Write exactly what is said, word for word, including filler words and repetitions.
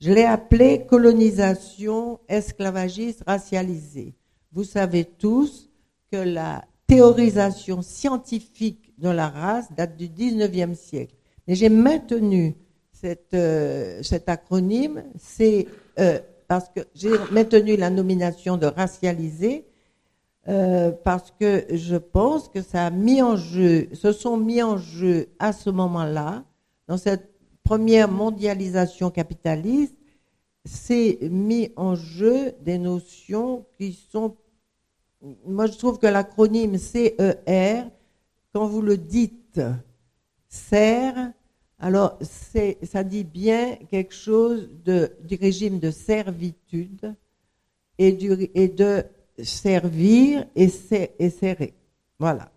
Je l'ai appelé colonisation esclavagiste racialisée. Vous savez tous que la théorisation scientifique de la race date du dix-neuvième siècle. Mais j'ai maintenu cette, euh, cet acronyme, c'est euh, parce que j'ai maintenu la nomination de racialisé, euh, parce que je pense que ça a mis en jeu, se sont mis en jeu à ce moment-là, dans cette première mondialisation capitaliste, c'est mis en jeu des notions qui sont... Moi, je trouve que l'acronyme C E R, quand vous le dites, sert, alors c'est, ça dit bien quelque chose de, du régime de servitude et, du, et de servir et, ser, et serrer. Voilà.